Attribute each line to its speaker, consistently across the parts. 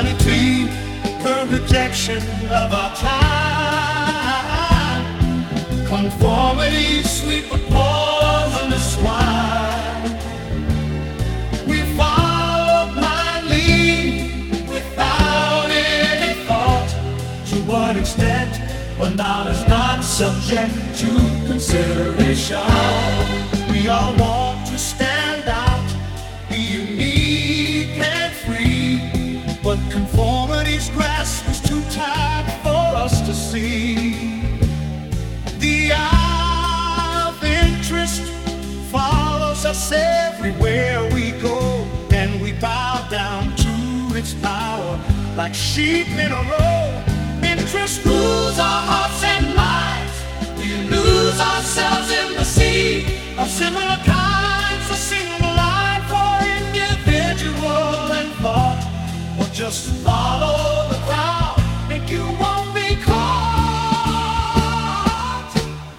Speaker 1: vanity, the rejection of our time. Conformity, sweet but poisonous wine. We follow blindly without any thought. To what extent, but knowledge is not subject to consideration. We all want to stand out, be unique and free, but conformity's grasp is too tight for us to see. The eye of interest follows us everywhere we go, and we bow down to its power like sheep in a row. Interest rules our hearts and minds. We lose ourselves in the sea of similar kinds. A single line for individual and thought, or just follow the crowd and you won't be caught.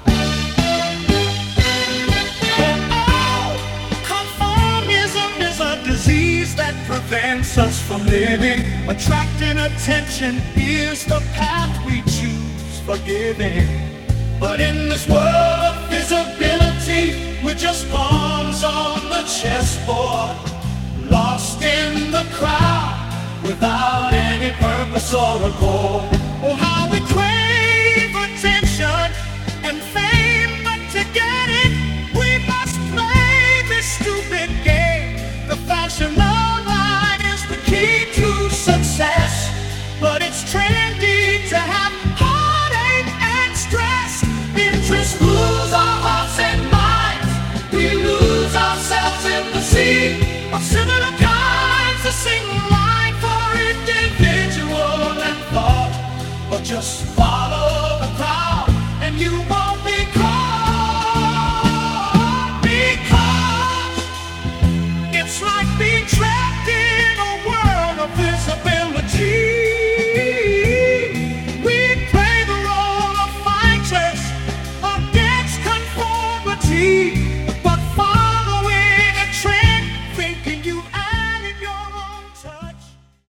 Speaker 1: Oh, conformism is a disease that prevents us from living. Attracting attention is the path we choose, forgiving. But in this world of visibility, we're just pawns on the chessboard, lost in the crowd without any purpose or a goal.